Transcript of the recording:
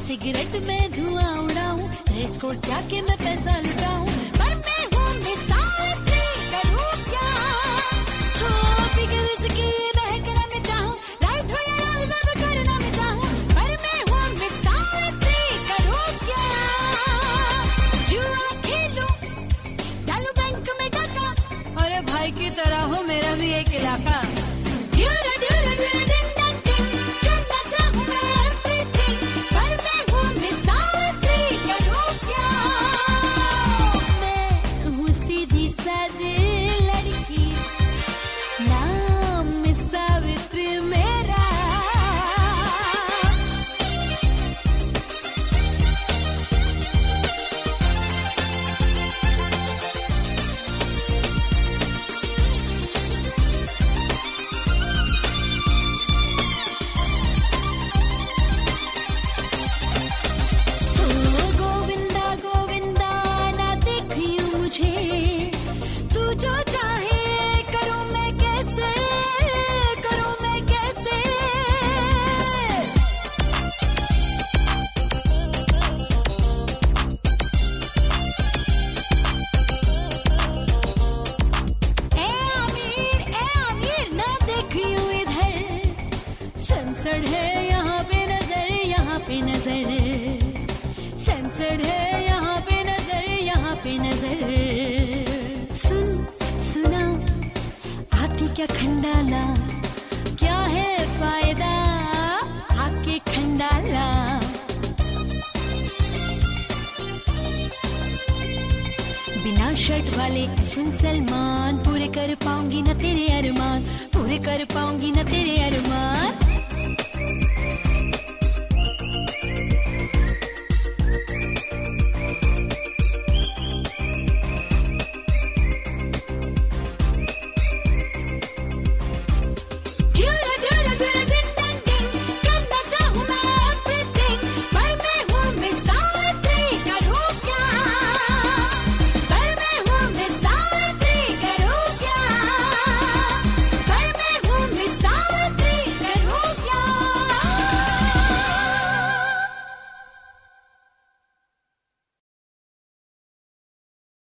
Cigarette में धुआं उड़ाऊं, race course जाके मैं पैसा लुटाऊं, पर मैं हूँ मिस सावित्री, करूँ क्या? पी के विस्की बहकना मैं चाहूं, राइट हो या रॉन्ग सब करना मैं चाहूं, पर मैं हूँ मिस सावित्री, करूँ क्या? जुआ खेलूं, डालूं बैंक में डाका, अरे भाई की तरह हो मेरा भी एक इलाका। सेंसर्ड है यहाँ पे नजर, यहाँ पे नजर, सेंसर्ड है यहाँ पे नजर, यहाँ पे नजर। सुन सुना आती क्या खंडाला, क्या है फायदा आके खंडाला। बिना शर्ट वाले सुन सलमान, पूरे कर पाऊंगी ना तेरे अरमान, पूरे कर पाऊंगी ना तेरे अरमान।